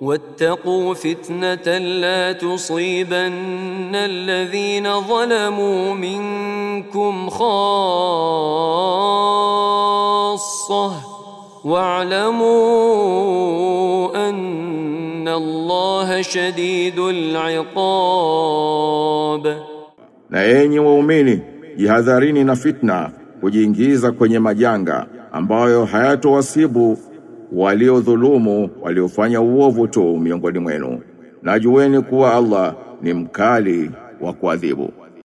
واتقوا فتنة لا تصيبن الذين ظلموا منكم خاصة واعلموا أن الله شديد العقاب. Na enyi waumini, jihadharini na fitna, kujiingiza kwenye majanga ambayo hayatowasibu waliodhulumu, waliofanya uovu tu miongoni mwenu. Na jueni kuwa Allah ni mkali wa kuadhibu.